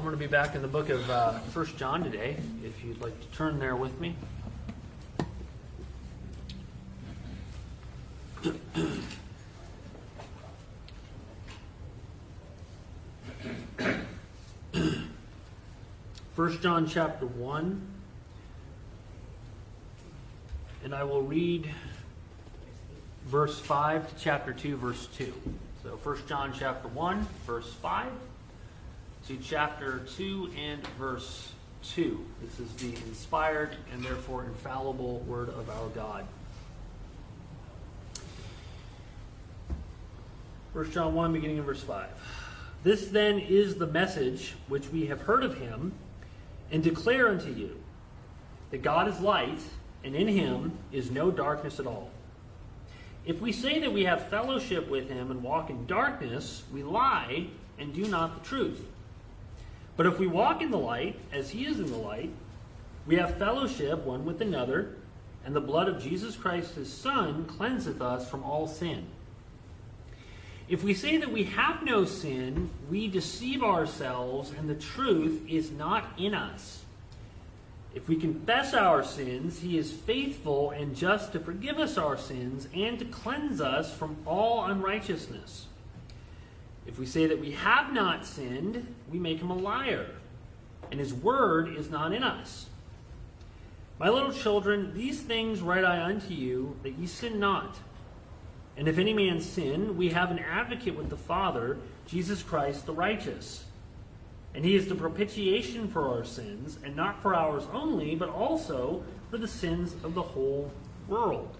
going to be back in the book of 1 John today, if you'd like to turn there with me. First John chapter 1, and I will read verse 5 to chapter 2, verse 2. So 1 John chapter 1, verse 5 to chapter 2 and verse 2. This is the inspired and therefore infallible word of our God. 1 John 1, beginning in verse 5. This then is the message which we have heard of him, and declare unto you, that God is light, and in him is no darkness at all. If we say that we have fellowship with him and walk in darkness, we lie and do not the truth. But if we walk in the light, as he is in the light, we have fellowship one with another, and the blood of Jesus Christ his Son cleanseth us from all sin. If we say that we have no sin, we deceive ourselves, and the truth is not in us. If we confess our sins, he is faithful and just to forgive us our sins and to cleanse us from all unrighteousness. If we say that we have not sinned, we make him a liar, and his word is not in us. My little children, these things write I unto you, that ye sin not. And if any man sin, we have an advocate with the Father, Jesus Christ the righteous. And he is the propitiation for our sins, and not for ours only, but also for the sins of the whole world.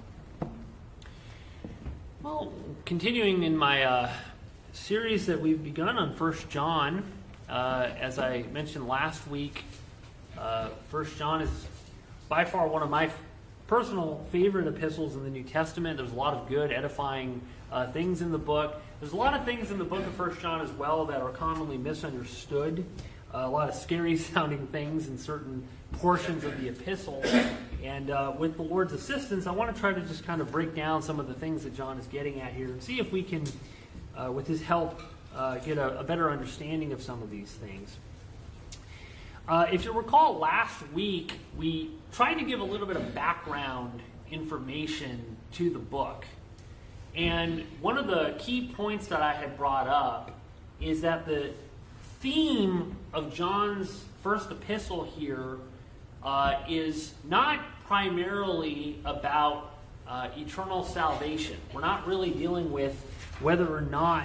Well, continuing in my series that we've begun on 1 John, as I mentioned last week, 1 John is by far one of my personal favorite epistles in the New Testament. There's a lot of good, edifying things in the book. There's a lot of things in the book of 1 John as well that are commonly misunderstood. A lot of scary sounding things in certain portions of the epistle. And with the Lord's assistance, I want to try to just kind of break down some of the things that John is getting at here and see if we can, with his help, get a better understanding of some of these things. If you recall, last week we tried to give a little bit of background information to the book. And one of the key points that I had brought up is that the theme of John's first epistle here is not primarily about eternal salvation. We're not really dealing with whether or not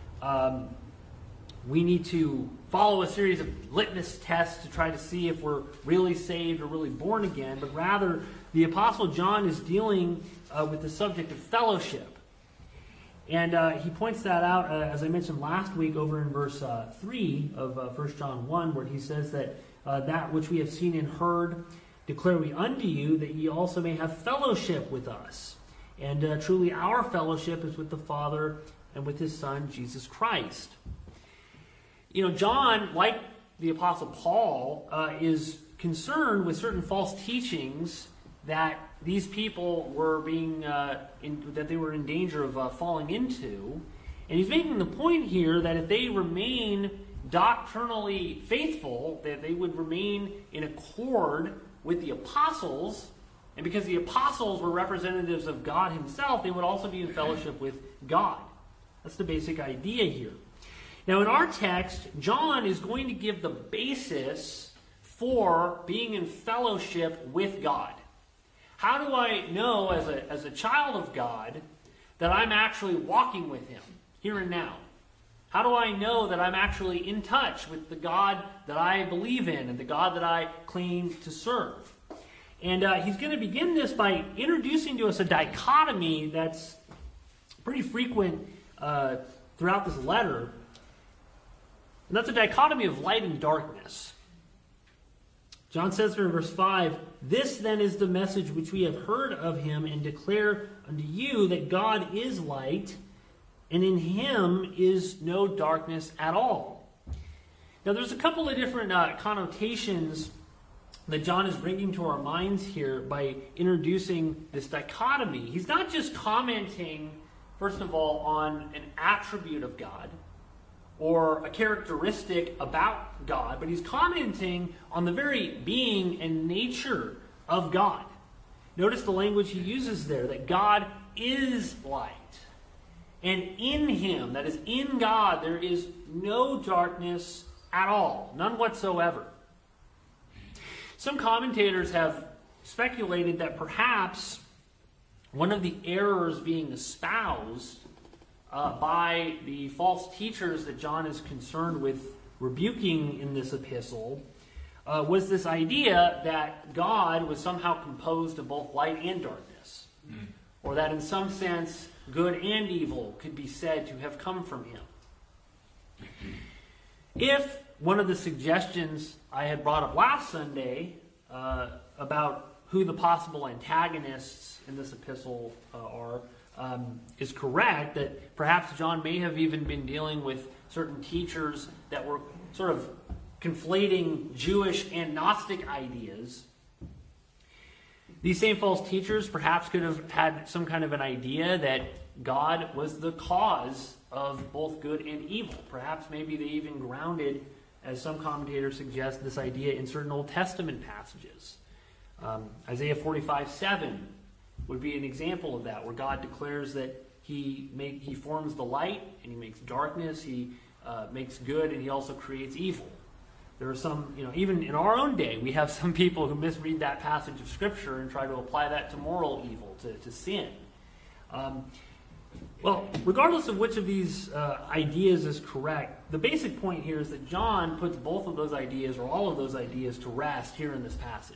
we need to follow a series of litmus tests to try to see if we're really saved or really born again, but rather the Apostle John is dealing with the subject of fellowship. And he points that out, as I mentioned last week, over in verse 3 of 1 John 1, where he says that that which we have seen and heard declare we unto you, that ye also may have fellowship with us. And truly our fellowship is with the Father and with his Son, Jesus Christ. You know, John, like the Apostle Paul, is concerned with certain false teachings that these people were being, that they were in danger of falling into. And he's making the point here that if they remain doctrinally faithful, that they would remain in accord with the apostles, and because the apostles were representatives of God himself, they would also be in fellowship with God. That's the basic idea here. Now, in our text, John is going to give the basis for being in fellowship with God. How do I know as a child of God that I'm actually walking with him here and now? How do I know that I'm actually in touch with the God that I believe in and the God that I claim to serve? And he's going to begin this by introducing to us a dichotomy that's pretty frequent throughout this letter. And that's a dichotomy of light and darkness. John says here in verse 5, this then is the message which we have heard of him and declare unto you, that God is light, and in him is no darkness at all. Now there's a couple of different connotations that John is bringing to our minds here by introducing this dichotomy. He's not just commenting, first of all, on an attribute of God, or a characteristic about God, but he's commenting on the very being and nature of God. Notice the language he uses there, that God is light. And in him, that is in God, there is no darkness at all, none whatsoever. Some commentators have speculated that perhaps one of the errors being espoused by the false teachers that John is concerned with rebuking in this epistle was this idea that God was somehow composed of both light and darkness. Or that in some sense, good and evil could be said to have come from him. If one of the suggestions I had brought up last Sunday about who the possible antagonists in this epistle are is correct, that perhaps John may have even been dealing with certain teachers that were sort of conflating Jewish and Gnostic ideas. These same false teachers perhaps could have had some kind of an idea that God was the cause of both good and evil. Perhaps maybe they even grounded, as some commentators suggest, this idea in certain Old Testament passages. Isaiah 45:7 would be an example of that, where God declares that He forms the light and He makes darkness, He makes good, and He also creates evil. There are some, even in our own day, we have some people who misread that passage of Scripture and try to apply that to moral evil, to sin. Well, regardless of which of these ideas is correct, the basic point here is that John puts both of those ideas, or all of those ideas, to rest here in this passage.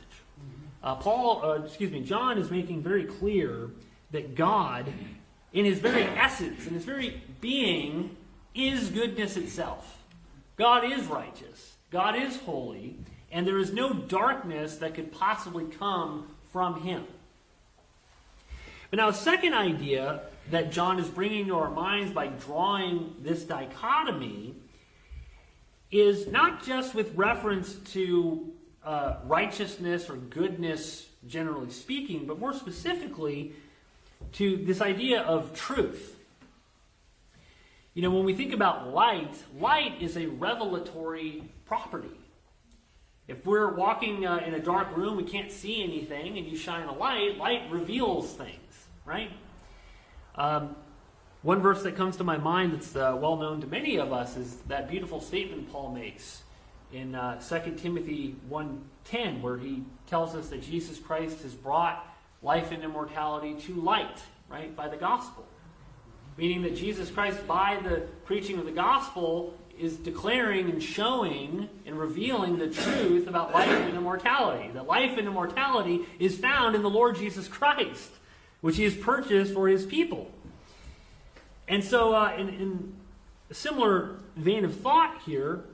John is making very clear that God, in his very essence, in his very being, is goodness itself. God is righteous. God is holy. And there is no darkness that could possibly come from him. But now, a second idea that John is bringing to our minds by drawing this dichotomy is not just with reference to righteousness or goodness, generally speaking, but more specifically to this idea of truth. When we think about light, light is a revelatory property. If we're walking in a dark room, we can't see anything, and you shine a light, light reveals things, right? One verse that comes to my mind that's well known to many of us is that beautiful statement Paul makes in 2 Timothy 1:10, where he tells us that Jesus Christ has brought life and immortality to light, right, by the gospel. Meaning that Jesus Christ, by the preaching of the gospel, is declaring and showing and revealing the truth about life and immortality. That life and immortality is found in the Lord Jesus Christ, which he has purchased for his people. And so, in a similar vein of thought here,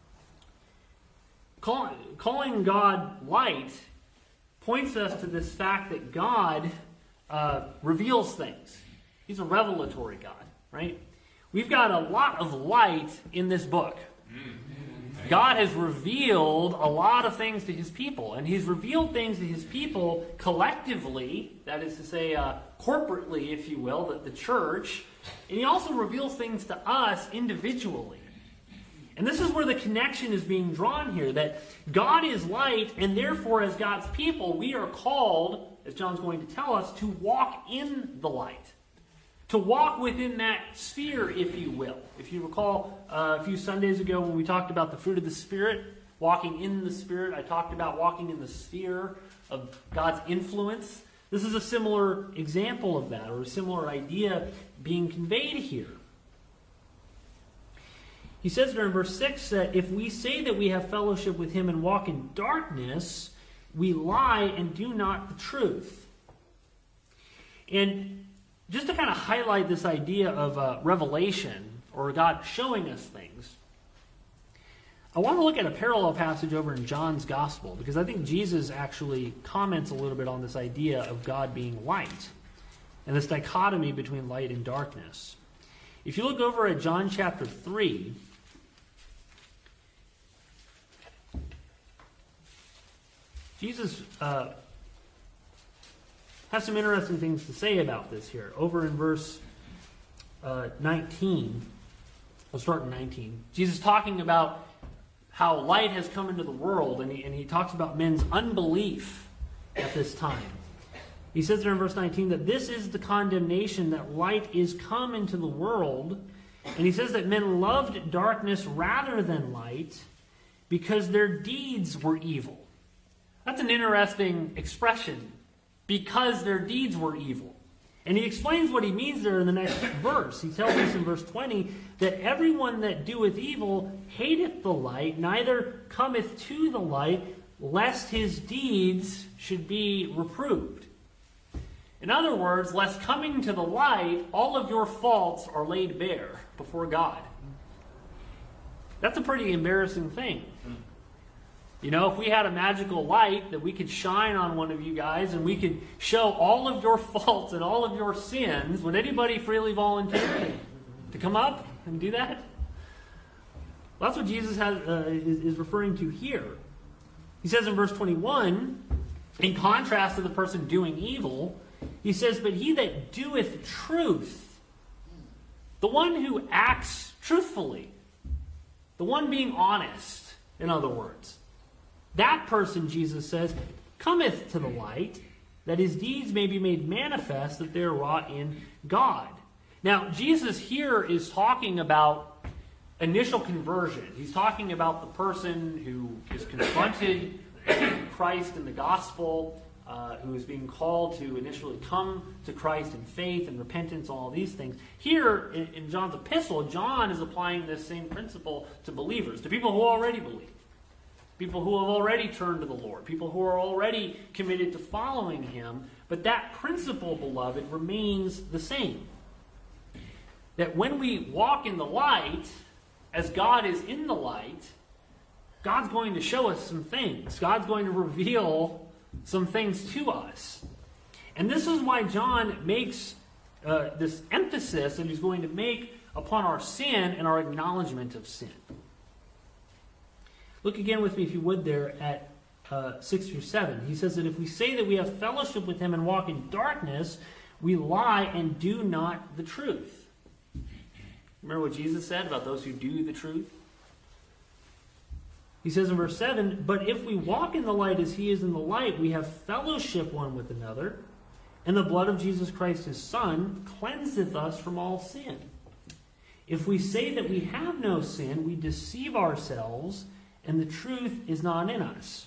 calling God light points us to this fact that God reveals things. He's a revelatory God, right? We've got a lot of light in this book. God has revealed a lot of things to his people, and he's revealed things to his people collectively, that is to say, corporately, if you will, the church, and he also reveals things to us individually. And this is where the connection is being drawn here, that God is light, and therefore, as God's people, we are called, as John's going to tell us, to walk in the light. To walk within that sphere, if you will. If you recall a few Sundays ago when we talked about the fruit of the Spirit, walking in the Spirit, I talked about walking in the sphere of God's influence. This is a similar example of that, or a similar idea being conveyed here. He says there in verse 6 that if we say that we have fellowship with him and walk in darkness, we lie and do not the truth. And just to kind of highlight this idea of revelation, or God showing us things, I want to look at a parallel passage over in John's Gospel, because I think Jesus actually comments a little bit on this idea of God being light, and this dichotomy between light and darkness. If you look over at John chapter 3, Jesus has some interesting things to say about this here. Over in verse 19, We'll start in 19. Jesus talking about how light has come into the world, and he talks about men's unbelief at this time. He says there in verse 19 that this is the condemnation, that light is come into the world. And he says that men loved darkness rather than light because their deeds were evil. That's an interesting expression, because their deeds were evil. And he explains what he means there in the next verse. He tells us in verse 20 that everyone that doeth evil hateth the light, neither cometh to the light, lest his deeds should be reproved. In other words, lest coming to the light, all of your faults are laid bare before God. That's a pretty embarrassing thing. You know, if we had a magical light that we could shine on one of you guys and we could show all of your faults and all of your sins, would anybody freely volunteer to come up and do that? Well, that's what Jesus is referring to here. He says in verse 21, in contrast to the person doing evil, he says, but he that doeth truth, the one who acts truthfully, the one being honest, in other words, that person, Jesus says, cometh to the light, that his deeds may be made manifest, that they are wrought in God. Now, Jesus here is talking about initial conversion. He's talking about the person who is confronted with Christ in the gospel, who is being called to initially come to Christ in faith and repentance, all these things. Here, in John's epistle, John is applying this same principle to believers, to people who already believe. People who have already turned to the Lord. People who are already committed to following Him. But that principle, beloved, remains the same. That when we walk in the light, as God is in the light, God's going to show us some things. God's going to reveal some things to us. And this is why John makes this emphasis that he's going to make upon our sin and our acknowledgement of sin. Look again with me, if you would, there at 6 through 7. He says that if we say that we have fellowship with him and walk in darkness, we lie and do not the truth. Remember what Jesus said about those who do the truth? He says in verse 7, but if we walk in the light as he is in the light, we have fellowship one with another, and the blood of Jesus Christ his Son cleanseth us from all sin. If we say that we have no sin, we deceive ourselves, and the truth is not in us.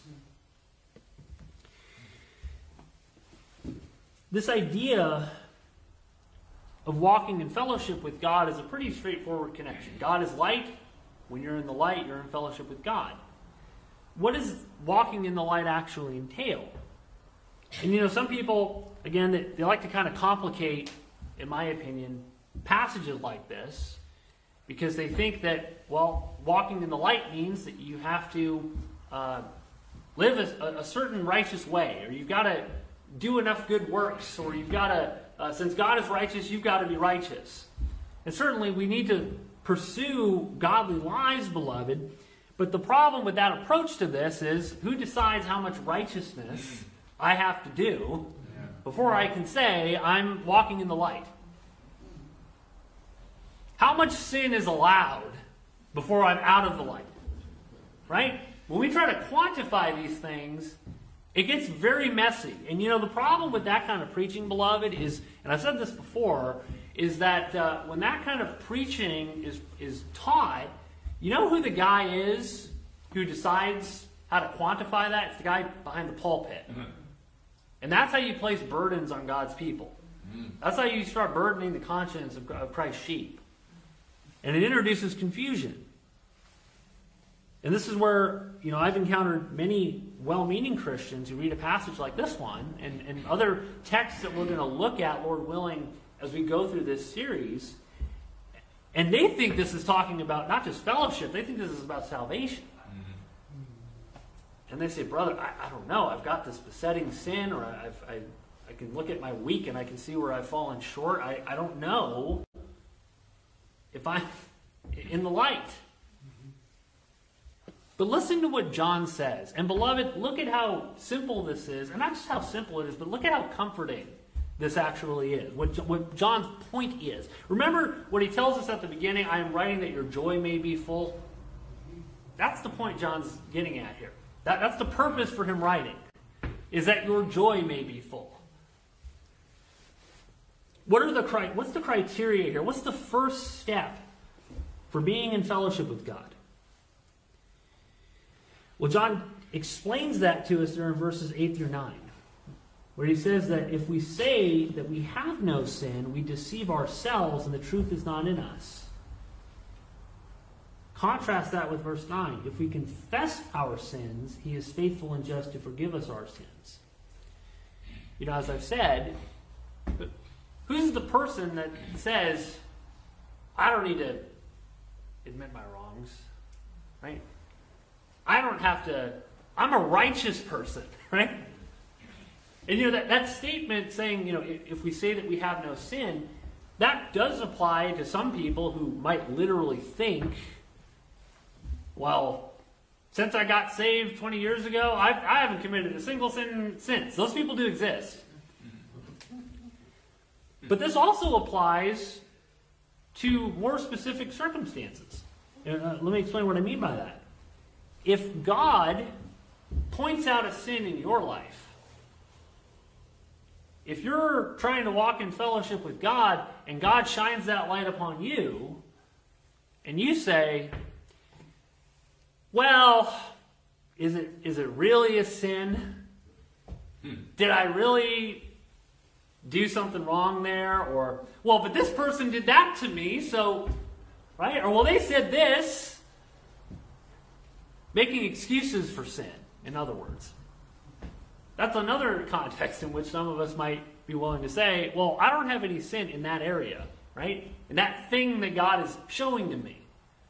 This idea of walking in fellowship with God is a pretty straightforward connection. God is light. When you're in the light, you're in fellowship with God. What does walking in the light actually entail? And you know, some people, again, they like to kind of complicate, in my opinion, passages like this, because they think that, well, walking in the light means that you have to live a certain righteous way, or you've got to do enough good works, or you've got to, since God is righteous, you've got to be righteous. And certainly we need to pursue godly lives, beloved, but the problem with that approach to this is, who decides how much righteousness I have to do before I can say I'm walking in the light? How much sin is allowed before I'm out of the light? Right? When we try to quantify these things, it gets very messy. And you know, the problem with that kind of preaching, beloved, is, and I've said this before, is that when that kind of preaching is taught, you know who the guy is who decides how to quantify that? It's the guy behind the pulpit. Mm-hmm. And that's how you place burdens on God's people. Mm-hmm. That's how you start burdening the conscience of Christ's sheep. And it introduces confusion. And this is where, you know, I've encountered many well-meaning Christians who read a passage like this one and other texts that we're going to look at, Lord willing, as we go through this series. And they think this is talking about not just fellowship, they think this is about salvation. Mm-hmm. And they say, brother, I don't know. I've got this besetting sin, or I can look at my week and I can see where I've fallen short. I don't know if I'm in the light. But listen to what John says. And beloved, look at how simple this is. And not just how simple it is, but look at how comforting this actually is, what John's point is. Remember what he tells us at the beginning, I am writing that your joy may be full? That's the point John's getting at here. That's the purpose for him writing, is that your joy may be full. What's the criteria here? What's the first step for being in fellowship with God? Well, John explains that to us there in verses 8 through 9, where he says that if we say that we have no sin, we deceive ourselves and the truth is not in us. Contrast that with verse 9. If we confess our sins, he is faithful and just to forgive us our sins. You know, as I've said, who's the person that says, I don't need to admit my wrongs, right? I don't have to, I'm a righteous person, right? And you know, that statement saying, you know, if we say that we have no sin, that does apply to some people who might literally think, well, since I got saved 20 years ago, I haven't committed a single sin since. Those people do exist. But this also applies to more specific circumstances. Let me explain what I mean by that. If God points out a sin in your life, if you're trying to walk in fellowship with God and God shines that light upon you, and you say, well, is it really a sin? Did I really do something wrong there? Or, well, but this person did that to me, so, right? Or, well, they said this. Making excuses for sin, in other words. That's another context in which some of us might be willing to say, well, I don't have any sin in that area, right? In that thing that God is showing to me.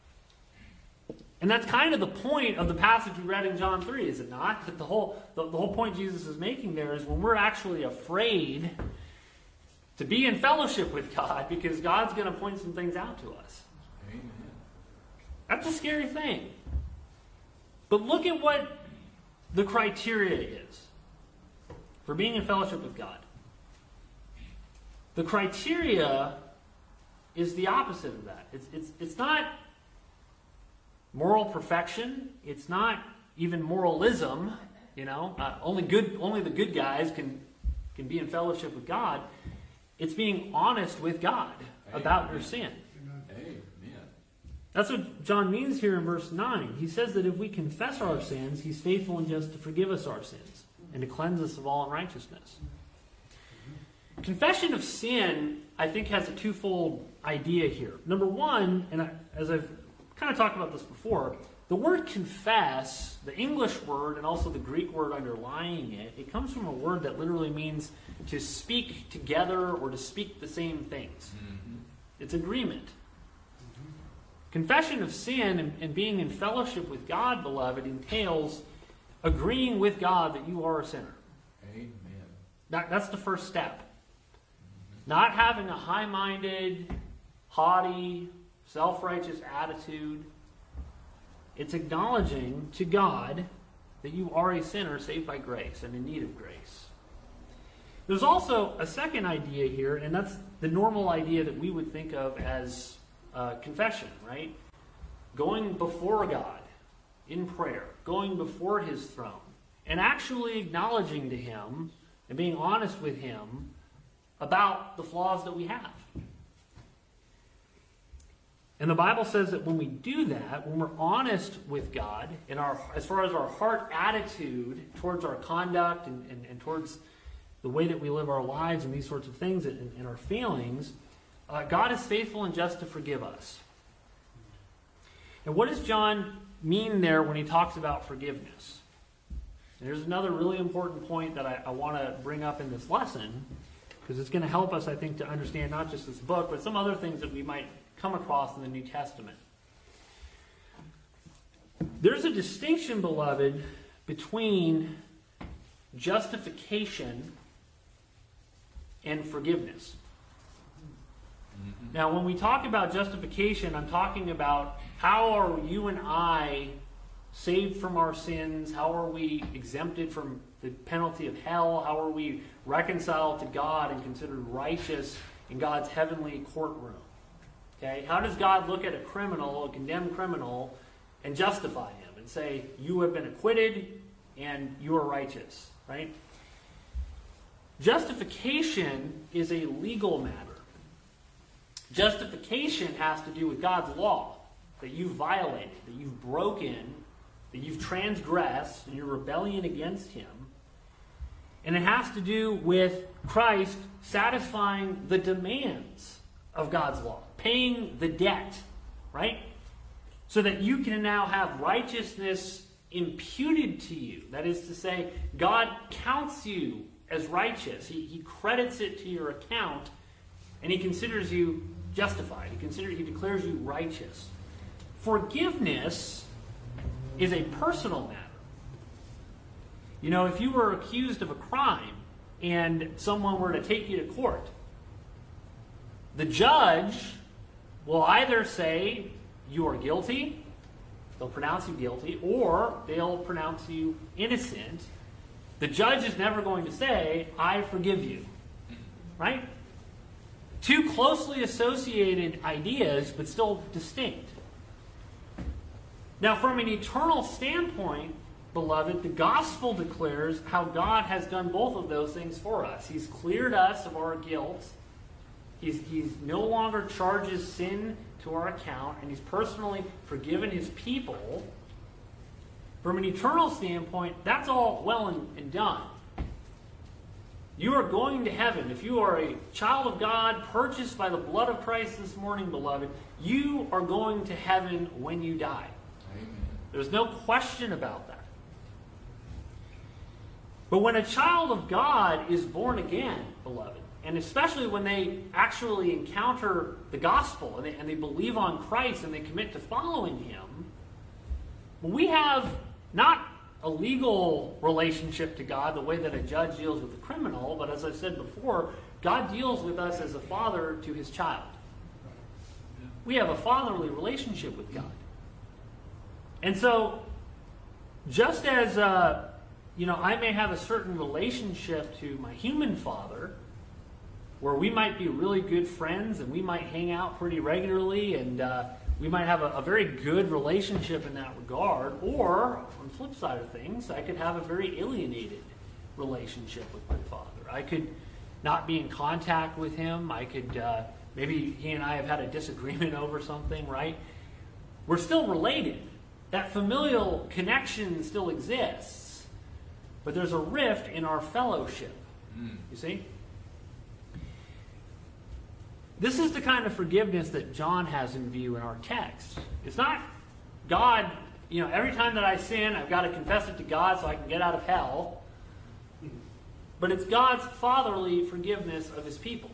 And that's kind of the point of the passage we read in John 3, is it not? That the whole point Jesus is making there is when we're actually afraid to be in fellowship with God because God's going to point some things out to us. Amen. That's a scary thing. But look at what the criteria is for being in fellowship with God. The criteria is the opposite of that. It's not moral perfection. It's not even moralism. You know, only the good guys can be in fellowship with God. It's being honest with God about your sin. That's what John means here in verse 9. He says that if we confess our sins, he's faithful and just to forgive us our sins and to cleanse us of all unrighteousness. Confession of sin, I think, has a twofold idea here. Number one, and as I've kind of talked about this before, the word confess, the English word and also the Greek word underlying it, it comes from a word that literally means to speak together or to speak the same things. Mm-hmm. It's agreement. Confession of sin and being in fellowship with God, beloved, entails agreeing with God that you are a sinner. Amen. That's the first step. Not having a high-minded, haughty, self-righteous attitude. It's acknowledging to God that you are a sinner saved by grace and in need of grace. There's also a second idea here, and that's the normal idea that we would think of as confession, right? Going before God in prayer, going before his throne, and actually acknowledging to him and being honest with him about the flaws that we have. And the Bible says that when we do that, when we're honest with God, as far as our heart attitude towards our conduct and towards the way that we live our lives and these sorts of things and our feelings, God is faithful and just to forgive us. And what does John mean there when he talks about forgiveness? And there's another really important point that I want to bring up in this lesson, because it's going to help us, I think, to understand not just this book, but some other things that we might come across in the New Testament. There's a distinction, beloved, between justification and forgiveness. Now, when we talk about justification, I'm talking about how are you and I saved from our sins? How are we exempted from the penalty of hell? How are we reconciled to God and considered righteous in God's heavenly courtroom? Okay? How does God look at a criminal, a condemned criminal, and justify him and say, you have been acquitted and you are righteous? Right? Justification is a legal matter. Justification has to do with God's law that you've violated, that you've broken, that you've transgressed in your rebellion against him. And it has to do with Christ satisfying the demands of God's law, paying the debt, right? So that you can now have righteousness imputed to you. That is to say, God counts you as righteous. He credits it to your account, and he considers you justified. He declares you righteous. Forgiveness is a personal matter. You know, if you were accused of a crime and someone were to take you to court, the judge will either say you are guilty, they'll pronounce you guilty, or they'll pronounce you innocent. The judge is never going to say, I forgive you. Right? Two closely associated ideas, but still distinct. Now, from an eternal standpoint, beloved, the gospel declares how God has done both of those things for us. He's cleared us of our guilt. He's no longer charges sin to our account, and he's personally forgiven his people. From an eternal standpoint, that's all well and done. You are going to heaven. If you are a child of God, purchased by the blood of Christ this morning, beloved, you are going to heaven when you die. Amen. There's no question about that. But when a child of God is born again, beloved, and especially when they actually encounter the gospel and they believe on Christ and they commit to following him, we have not a legal relationship to God the way that a judge deals with a criminal, but as I said before, God deals with us as a father to his child. We have a fatherly relationship with God. And so, just as I may have a certain relationship to my human father, where we might be really good friends and we might hang out pretty regularly and we might have a very good relationship in that regard, or on the flip side of things, I could have a very alienated relationship with my father. I could not be in contact with him. I could, maybe he and I have had a disagreement over something, right? We're still related. That familial connection still exists. But there's a rift in our fellowship. You see? This is the kind of forgiveness that John has in view in our text. It's not God, every time that I sin, I've got to confess it to God so I can get out of hell. But it's God's fatherly forgiveness of his people.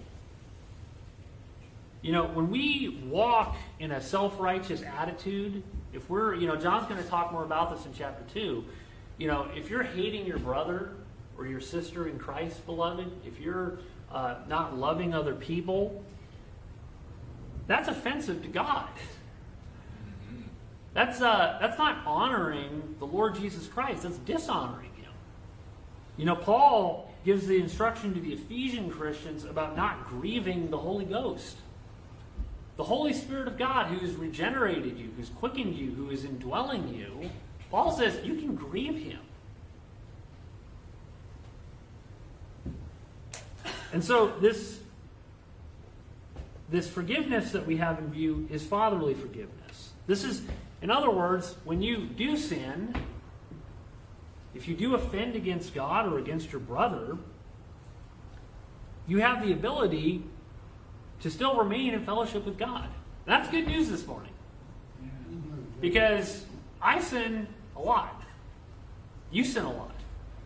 When we walk in a self-righteous attitude, if we're, John's going to talk more about this in chapter 2. If you're hating your brother or your sister in Christ, beloved, if you're not loving other people, that's offensive to God. That's not honoring the Lord Jesus Christ. That's dishonoring him. Paul gives the instruction to the Ephesian Christians about not grieving the Holy Ghost. The Holy Spirit of God who has regenerated you, who's quickened you, who is indwelling you. Paul says you can grieve him. And so this forgiveness that we have in view is fatherly forgiveness. This is, in other words, when you do sin, if you do offend against God or against your brother, you have the ability to still remain in fellowship with God. That's good news this morning. Because I sin a lot. You sin a lot.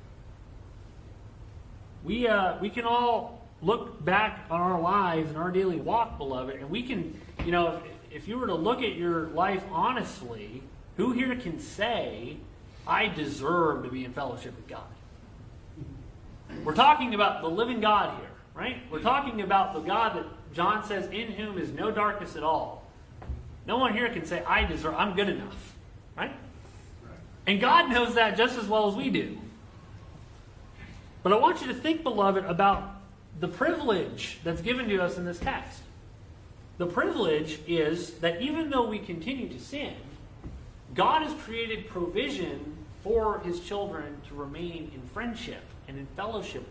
We can all look back on our lives and our daily walk, beloved, and we can, if you were to look at your life honestly, who here can say, I deserve to be in fellowship with God? We're talking about the living God here, right? We're talking about the God that John says, in whom is no darkness at all. No one here can say, I'm good enough, right? And God knows that just as well as we do. But I want you to think, beloved, about the privilege that's given to us in this text. The privilege is that even though we continue to sin, God has created provision for his children to remain in friendship and in fellowship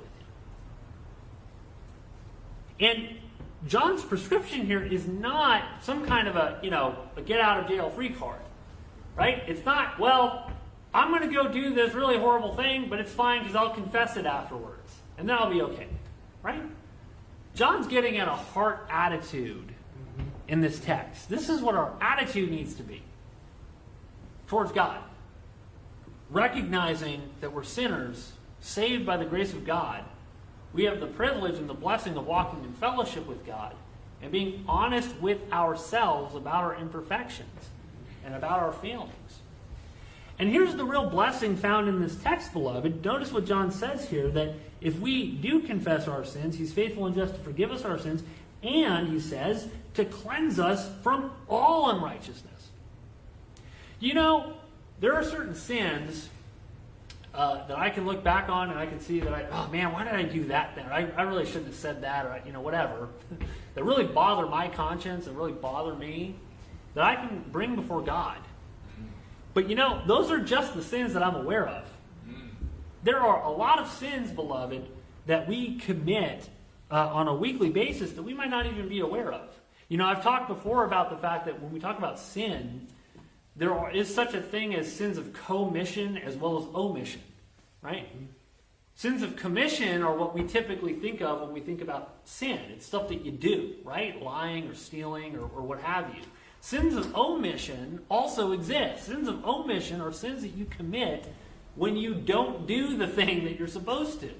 with him. And John's prescription here is not some kind of a get out of jail free card. Right? It's not, well, I'm going to go do this really horrible thing, but it's fine because I'll confess it afterwards. And then I'll be okay. Right? John's getting at a heart attitude in this text. This is what our attitude needs to be towards God. Recognizing that we're sinners, saved by the grace of God. We have the privilege and the blessing of walking in fellowship with God and being honest with ourselves about our imperfections and about our failings. And here's the real blessing found in this text, beloved. Notice what John says here, that if we do confess our sins, he's faithful and just to forgive us our sins, and, he says, to cleanse us from all unrighteousness. You know, there are certain sins that I can look back on and I can see that oh man, why did I do that then? I really shouldn't have said that, or whatever. That really bother my conscience and really bother me, that I can bring before God. But those are just the sins that I'm aware of. There are a lot of sins, beloved, that we commit on a weekly basis that we might not even be aware of. I've talked before about the fact that when we talk about sin, there is such a thing as sins of commission as well as omission, right? Sins of commission are what we typically think of when we think about sin. It's stuff that you do, right? Lying or stealing or what have you. Sins of omission also exist. Sins of omission are sins that you commit when you don't do the thing that you're supposed to.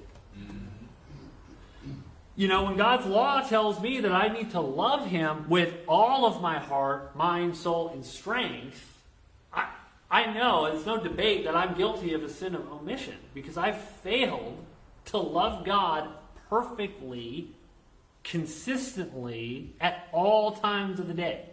When God's law tells me that I need to love him with all of my heart, mind, soul, and strength, I know, it's no debate that I'm guilty of a sin of omission because I've failed to love God perfectly, consistently, at all times of the day.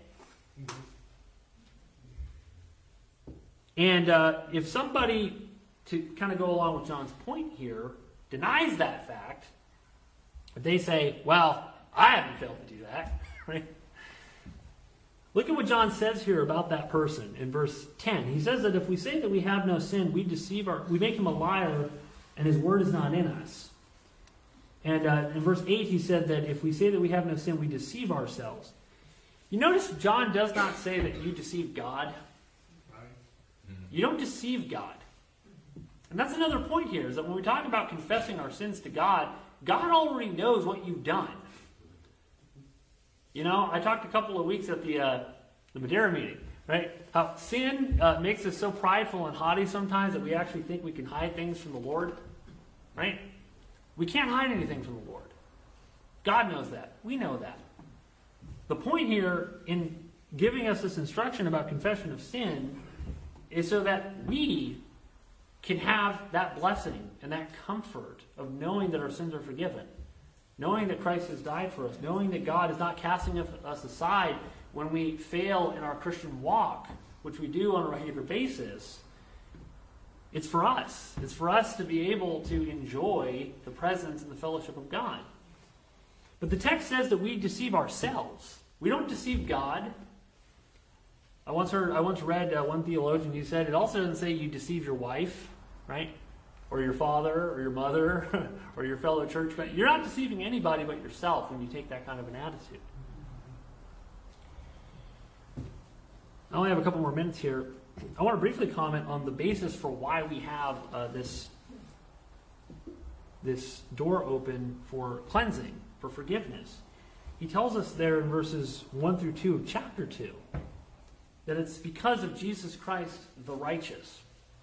And if somebody, to kind of go along with John's point here, denies that fact, if they say, well, I haven't failed to do that, right? Look at what John says here about that person in verse 10. He says that if we say that we have no sin, we make him a liar, and his word is not in us. And in verse 8, he said that if we say that we have no sin, we deceive ourselves. You notice John does not say that you deceive God. You don't deceive God. And that's another point here, is that when we talk about confessing our sins to God, God already knows what you've done. I talked a couple of weeks at the Madeira meeting, right? How sin makes us so prideful and haughty sometimes that we actually think we can hide things from the Lord, right? We can't hide anything from the Lord. God knows that. We know that. The point here in giving us this instruction about confession of sin is so that we can have that blessing and that comfort of knowing that our sins are forgiven. Knowing that Christ has died for us, knowing that God is not casting us aside when we fail in our Christian walk, which we do on a regular basis. It's for us. It's for us to be able to enjoy the presence and the fellowship of God. But the text says that we deceive ourselves. We don't deceive God. I once read one theologian who said it also doesn't say you deceive your wife, right? Or your father, or your mother, or your fellow churchman. You're not deceiving anybody but yourself when you take that kind of an attitude. I only have a couple more minutes here. I want to briefly comment on the basis for why we have this door open for cleansing, for forgiveness. He tells us there in verses 1 through 2 of chapter 2 that it's because of Jesus Christ the righteous.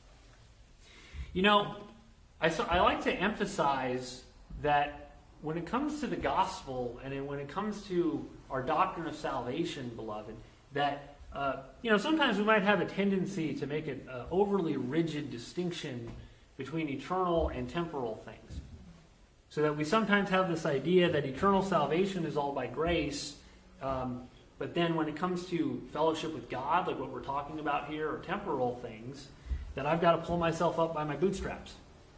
I like to emphasize that when it comes to the gospel and when it comes to our doctrine of salvation, beloved, that sometimes we might have a tendency to make an overly rigid distinction between eternal and temporal things. So that we sometimes have this idea that eternal salvation is all by grace, but then when it comes to fellowship with God, like what we're talking about here, or temporal things, that I've got to pull myself up by my bootstraps.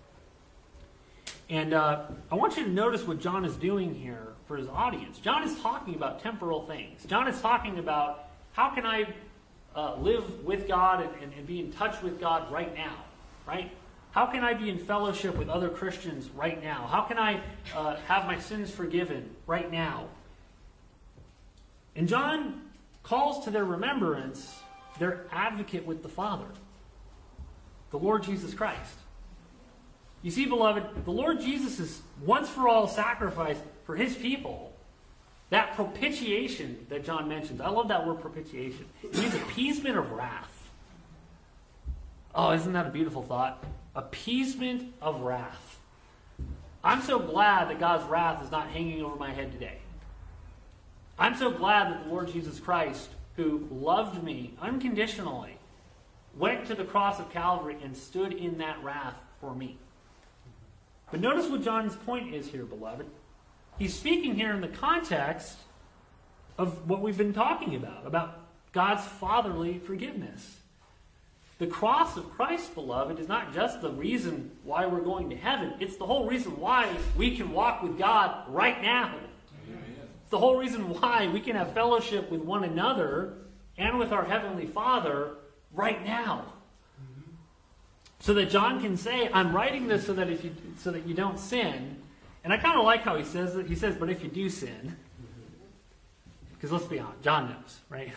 And I want you to notice what John is doing here for his audience. John is talking about temporal things. John is talking about how can I live with God and be in touch with God right now, right? How can I be in fellowship with other Christians right now? How can I have my sins forgiven right now? And John calls to their remembrance their advocate with the Father, the Lord Jesus Christ. You see, beloved, the Lord Jesus' once-for-all sacrifice for his people, that propitiation that John mentions. I love that word propitiation. It means appeasement of wrath. Oh, isn't that a beautiful thought? Appeasement of wrath. I'm so glad that God's wrath is not hanging over my head today. I'm so glad that the Lord Jesus Christ, who loved me unconditionally, went to the cross of Calvary and stood in that wrath for me. But notice what John's point is here, beloved. He's speaking here in the context of what we've been talking about God's fatherly forgiveness. The cross of Christ, beloved, is not just the reason why we're going to heaven. It's the whole reason why we can walk with God right now. It's the whole reason why we can have fellowship with one another and with our Heavenly Father right now. So that John can say, I'm writing this so that you don't sin. And I kind of like how he says it. He says, but if you do sin, because let's be honest, John knows, right?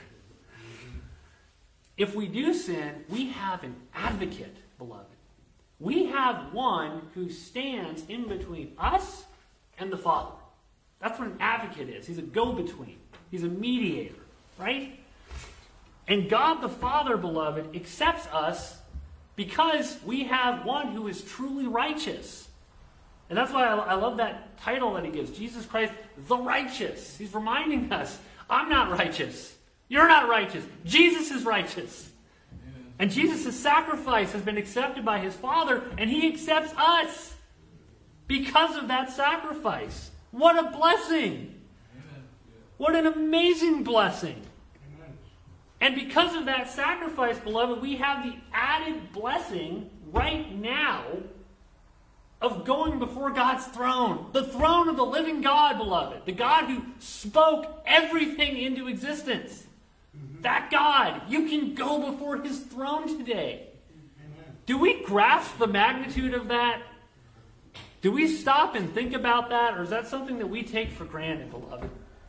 If we do sin, we have an advocate, beloved. We have one who stands in between us and the Father. That's what an advocate is. He's a go-between. He's a mediator, right? And God the Father, beloved, accepts us because we have one who is truly righteous. And that's why I love that title that he gives, Jesus Christ, the righteous. He's reminding us, I'm not righteous. You're not righteous. Jesus is righteous. Amen. And Jesus' sacrifice has been accepted by his Father, and he accepts us because of that sacrifice. What a blessing. Amen. What an amazing blessing. And because of that sacrifice, beloved, we have the added blessing right now of going before God's throne. The throne of the living God, beloved. The God who spoke everything into existence. That God. You can go before his throne today. Do we grasp the magnitude of that? Do we stop and think about that? Or is that something that we take for granted, beloved?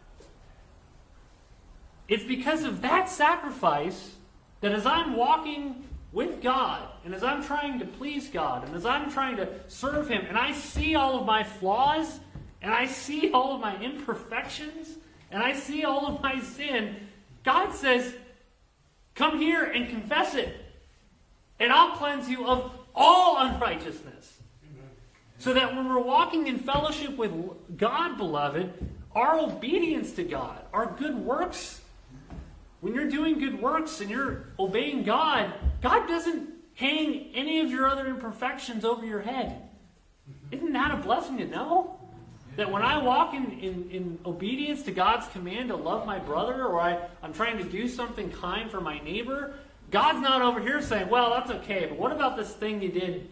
It's because of that sacrifice that as I'm walking with God, and as I'm trying to please God, and as I'm trying to serve him, and I see all of my flaws, and I see all of my imperfections, and I see all of my sin, God says, come here and confess it, and I'll cleanse you of all unrighteousness. Amen. So that when we're walking in fellowship with God, beloved, our obedience to God, our good works, when you're doing good works and you're obeying God, God doesn't hang any of your other imperfections over your head. Isn't that a blessing to know? That when I walk in obedience to God's command to love my brother, or I'm trying to do something kind for my neighbor, God's not over here saying, well, that's okay, but what about this thing you did?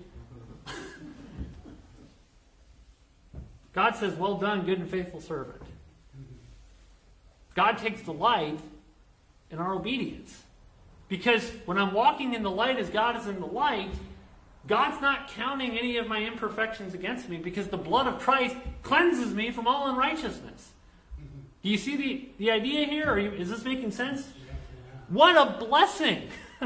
God says, well done, good and faithful servant. God takes delight in our obedience. Because when I'm walking in the light as God is in the light, God's not counting any of my imperfections against me, because the blood of Christ cleanses me from all unrighteousness. Do you see the idea here? Is this making sense? What a blessing!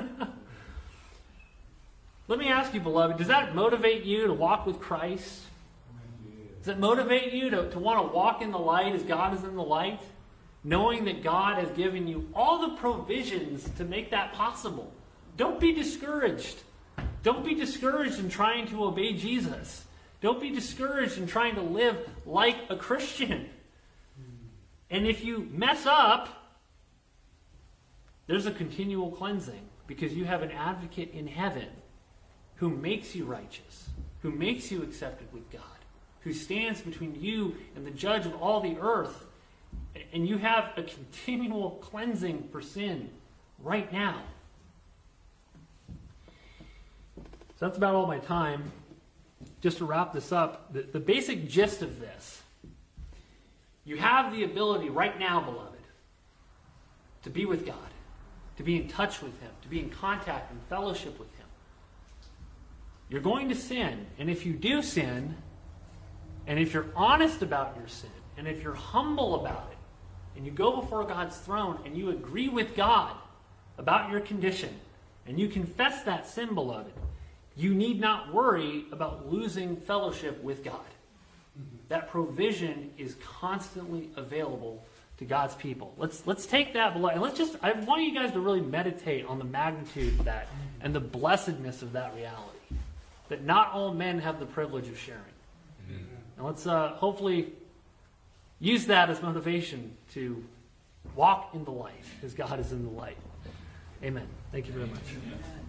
Let me ask you, beloved, does that motivate you to walk with Christ? Does it motivate you to want to walk in the light as God is in the light? Knowing that God has given you all the provisions to make that possible. Don't be discouraged. Don't be discouraged in trying to obey Jesus. Don't be discouraged in trying to live like a Christian. And if you mess up, there's a continual cleansing, because you have an advocate in heaven who makes you righteous, who makes you accepted with God, who stands between you and the judge of all the earth. And you have a continual cleansing for sin right now. So that's about all my time. Just to wrap this up, the basic gist of this, you have the ability right now, beloved, to be with God, to be in touch with Him, to be in contact and fellowship with Him. You're going to sin, and if you do sin, and if you're honest about your sin, and if you're humble about it, and you go before God's throne, and you agree with God about your condition, and you confess that sin, beloved, you need not worry about losing fellowship with God. That provision is constantly available to God's people. Let's take that, beloved, and I want you guys to really meditate on the magnitude of that and the blessedness of that reality. That not all men have the privilege of sharing. And let's hopefully use that as motivation to walk in the light as God is in the light. Amen. Thank you very much.